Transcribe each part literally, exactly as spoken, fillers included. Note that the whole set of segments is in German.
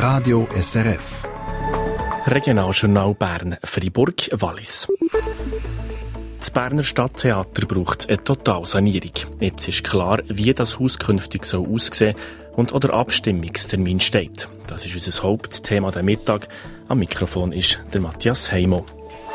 Radio S R F. Regionaljournal Bern, Freiburg, Wallis. Das Berner Stadttheater braucht eine Totalsanierung. Jetzt ist klar, wie das Haus künftig so aussehen und oder Abstimmungstermin steht. Das ist unser Hauptthema der Mittag. Am Mikrofon ist der Matthias Heimo.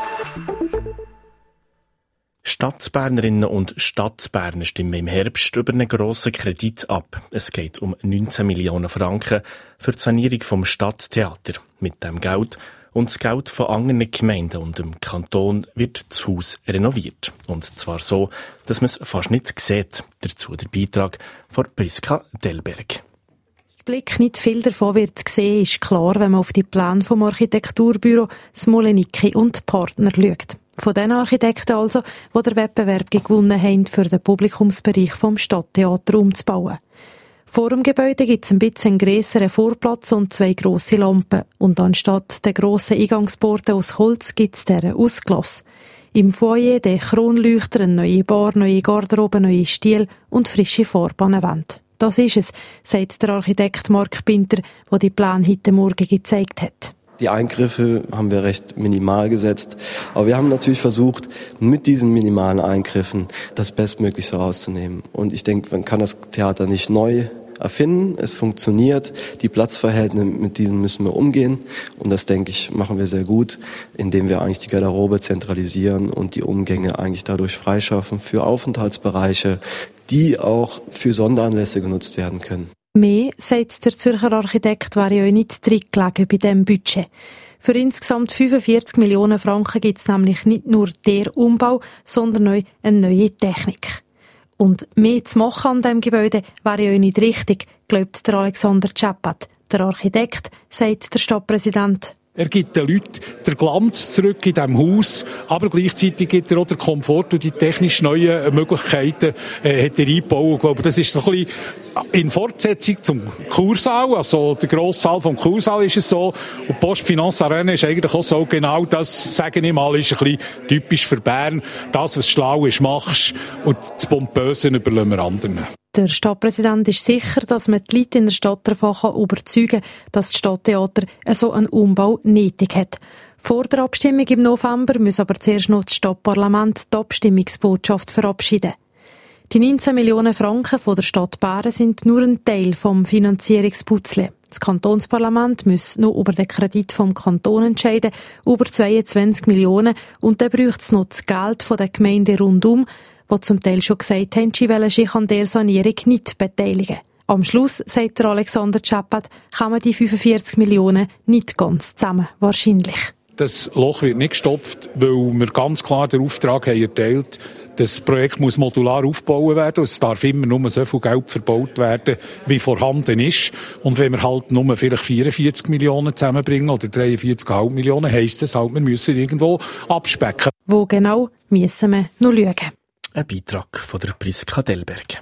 Stadtbernerinnen und Stadtberner stimmen im Herbst über einen grossen Kredit ab. Es geht um neunzehn Millionen Franken für die Sanierung vom Stadttheater. Mit dem Geld und das Geld von anderen Gemeinden und dem Kanton wird das Haus renoviert. Und zwar so, dass man es fast nicht sieht. Dazu der Beitrag von Priska Delberg. Blick nicht viel davon wird gesehen, ist klar, wenn man auf die Pläne vom Architekturbüro Smoleniki und Partner schaut. Von den Architekten also, die den Wettbewerb gewonnen haben, für den Publikumsbereich vom Stadttheater umzubauen. Vor dem Gebäude gibt es ein bisschen grösseren Vorplatz und zwei grosse Lampen. Und anstatt der grossen Eingangsporte aus Holz gibt es deren aus Glas. Im Foyer der Kronleuchter, eine neue Bar, neue Garderobe, neue Stiele und frische Farbe an der Wand. Das ist es, sagt der Architekt Mark Pinter, der die Pläne heute Morgen gezeigt hat. Die Eingriffe haben wir recht minimal gesetzt, aber wir haben natürlich versucht, mit diesen minimalen Eingriffen das Bestmögliche rauszunehmen. Und ich denke, man kann das Theater nicht neu erfinden, es funktioniert, die Platzverhältnisse, mit diesen müssen wir umgehen und das, denke ich, machen wir sehr gut, indem wir eigentlich die Garderobe zentralisieren und die Umgänge eigentlich dadurch freischaffen für Aufenthaltsbereiche, die auch für Sonderanlässe genutzt werden können. Mehr, sagt der Zürcher Architekt, wäre ja nicht drin gelegen bei diesem Budget. Für insgesamt fünfundvierzig Millionen Franken gibt es nämlich nicht nur den Umbau, sondern auch eine neue Technik. Und mehr zu machen an diesem Gebäude wäre ja nicht richtig, glaubt der Alexander Czapat. Der Architekt, sagt der Stadtpräsident. Er gibt den Leuten den Glanz zurück in diesem Haus, aber gleichzeitig gibt er auch den Komfort und die technisch neuen Möglichkeiten äh, hat er eingebaut. Ich glaube, das ist so ein bisschen in Fortsetzung zum Kursaal, also der Grosssaal vom Kursaal ist es so, und die Postfinance Arena ist eigentlich auch so, genau das, sage ich mal, ist ein bisschen typisch für Bern. Das, was schlau ist, machst, und das Pompöse überlassen wir anderen. Der Stadtpräsident ist sicher, dass man die Leute in der Stadt davon überzeugen kann, dass das Stadttheater so einen Umbau nötig hat. Vor der Abstimmung im November muss aber zuerst noch das Stadtparlament die Abstimmungsbotschaft verabschieden. Die neunzehn Millionen Franken von der Stadt Bern sind nur ein Teil vom Finanzierungspuzzle. Das Kantonsparlament muss noch über den Kredit vom Kanton entscheiden, über zweiundzwanzig Millionen, und dann braucht es noch das Geld von der Gemeinde rundum, die zum Teil schon gesagt haben, sie wollen sich an der Sanierung nicht beteiligen. Am Schluss, sagt der Alexander Czapat, kommen die fünfundvierzig Millionen nicht ganz zusammen, wahrscheinlich. Das Loch wird nicht gestopft, weil wir ganz klar den Auftrag haben erteilt, das Projekt muss modular aufgebaut werden. Es darf immer nur so viel Geld verbaut werden, wie vorhanden ist. Und wenn wir halt nur vielleicht vierundvierzig Millionen zusammenbringen oder dreiundvierzig Komma fünf Millionen, heisst das halt, wir müssen irgendwo abspecken. Wo genau, müssen wir noch schauen. Ein Beitrag von der Priska Delberg.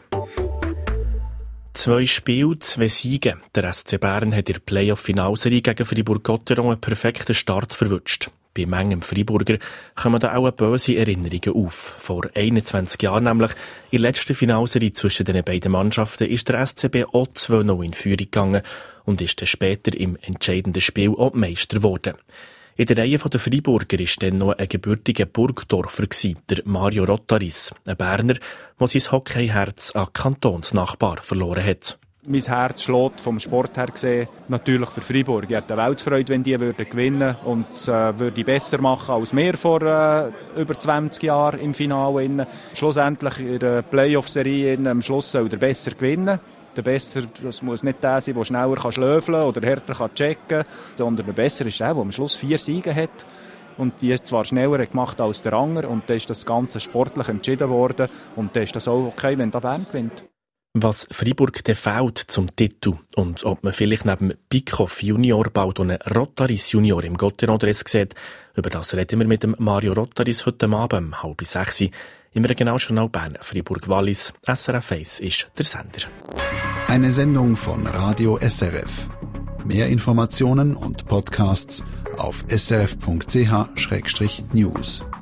Zwei Spiele, zwei Siege. Der S C Bern hat in der Playoff-Finalserie gegen Fribourg-Gotteron einen perfekten Start verwünscht. Bei manchem Freiburger kommen da auch böse Erinnerungen auf. Vor einundzwanzig Jahren nämlich, in der letzten Finalserie zwischen den beiden Mannschaften, ist der S C B auch zwei null in Führung gegangen und ist dann später im entscheidenden Spiel auch Meister geworden. In der Reihe der Freiburger war dann noch ein gebürtiger Burgdorfer, der Mario Rotaris, ein Berner, der sein Hockeyherz an Kantonsnachbar verloren hat. Mein Herz schlägt vom Sport her gesehen natürlich für Freiburg. Ich hätte eine Weltfreude, wenn die würden gewinnen und es äh, würde besser machen als wir vor äh, über zwanzig Jahren im Finale. Schlussendlich in der Playoff-Serie am Schluss soll der besser gewinnen. Der Besser, das muss nicht der sein, der schneller kann schlöfeln oder härter kann checken, sondern der Besser ist der, der am Schluss vier Siege hat und die zwar schneller gemacht als der andere, und dann ist das Ganze sportlich entschieden worden und dann ist das auch okay, wenn der Bern gewinnt. Was Freiburg denn fehlt zum Titel und ob man vielleicht neben Bikoff Junior bald einen Rotaris Junior im Gotteron-Dress sieht, über das reden wir mit dem Mario Rotaris heute Abend um halb sechs im Regionaljournal Bern, Freiburg-Wallis. S R F eins ist der Sender. Eine Sendung von Radio S R F. Mehr Informationen und Podcasts auf s r f punkt c h schrägstrich news.